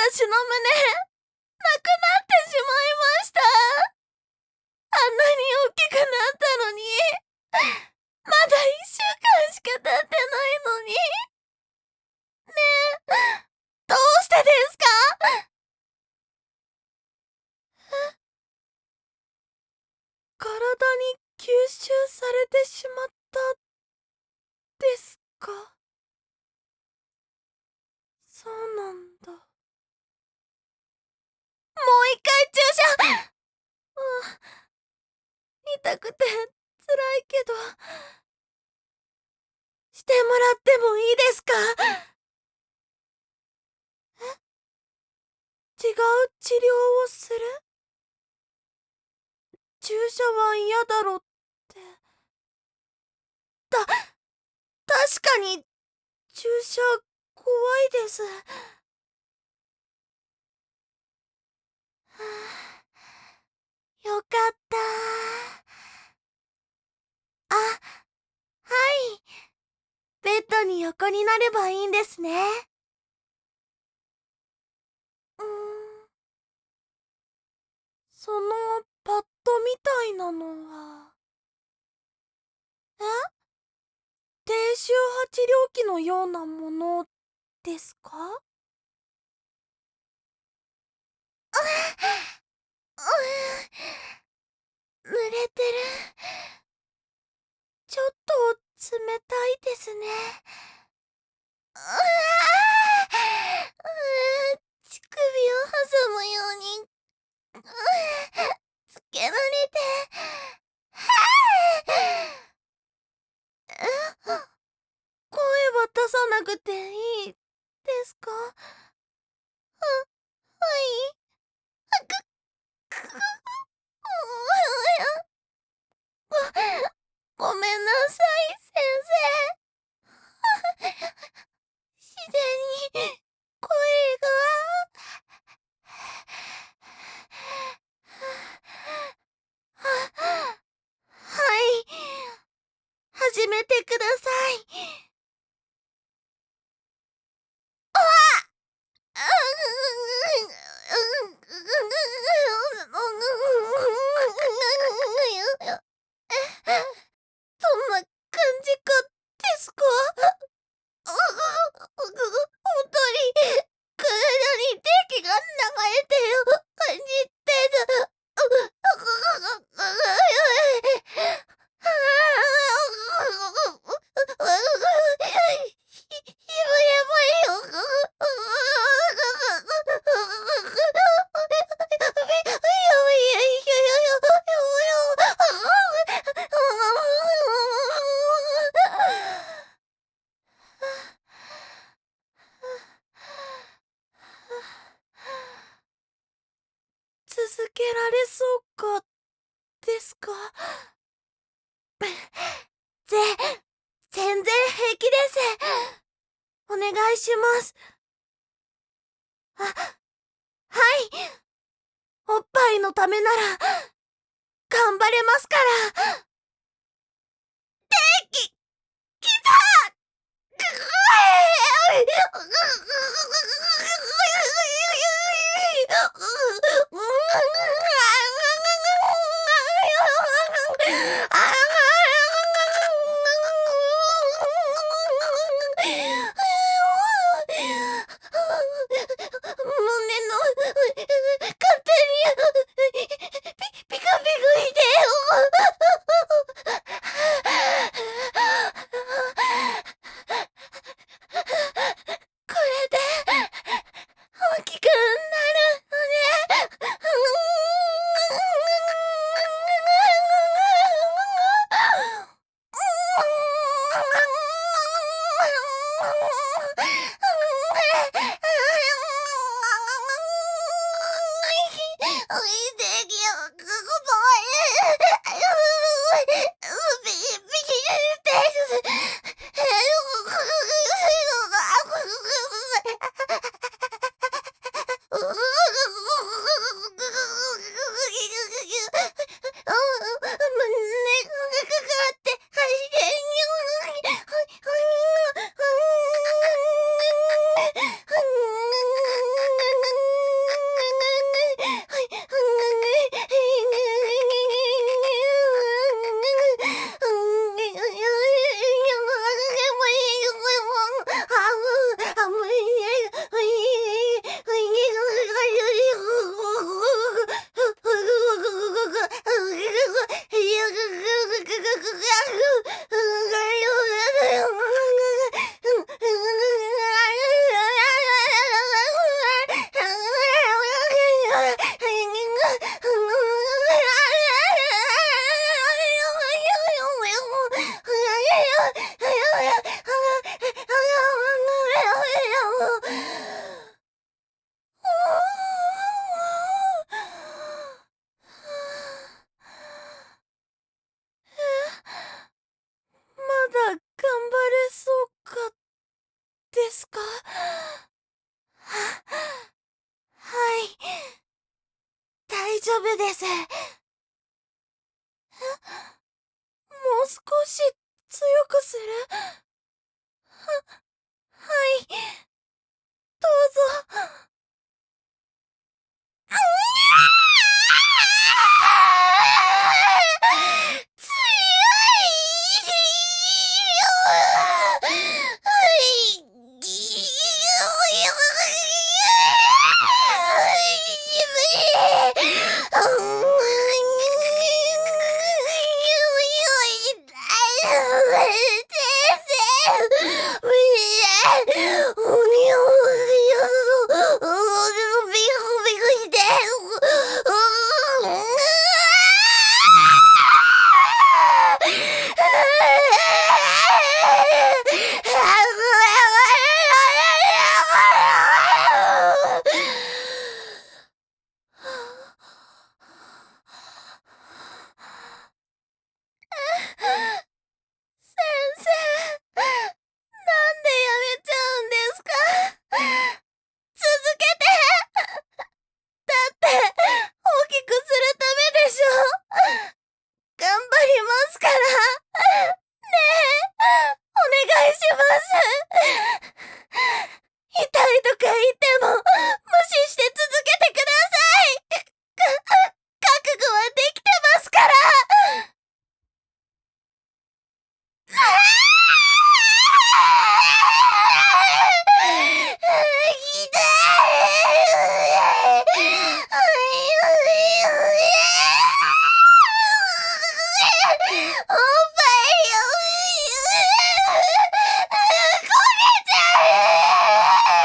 私の胸、なくなってしまいました。あんなに大きくなったのに、まだ1週間しか経ってないのに。ねえ、どうしてですか？体に吸収されてしまったですか？そうなんだ。もう一回注射。痛くて辛いけど、してもらってもいいですか？違う治療をする？注射は嫌だろって。確かに注射怖いです。よかった。あ、はい。ベッドに横になればいいんですね。そのパッドみたいなのは。え？低周波治療器のようなものですか？濡れてる。ちょっと冷たいですね。乳首を挟むようにつけられて。声は出さなくていいですか？はい。ごめんなさい、先生。自然に声が。はい。始めてください。どんな感じかですか？本当に体に電気が流れてる感じです。続けられそうかですか？ぜ、全然平気です。お願いします。あ、はい。おっぱいのためなら、頑張れますから。き、きた！胸の勝手にピカピカいてこれで大きくなるのね。おいできよ、ここビビ少し強くする？はい、どうぞ。先生、なんでやめちゃうんですか？続けて。だって大きくするためでしょ。頑張りますから。ねえ、お願いします。痛いとか言っても無視して続けてください。覚悟はできてますから。おっぱいよ、焦げちゃ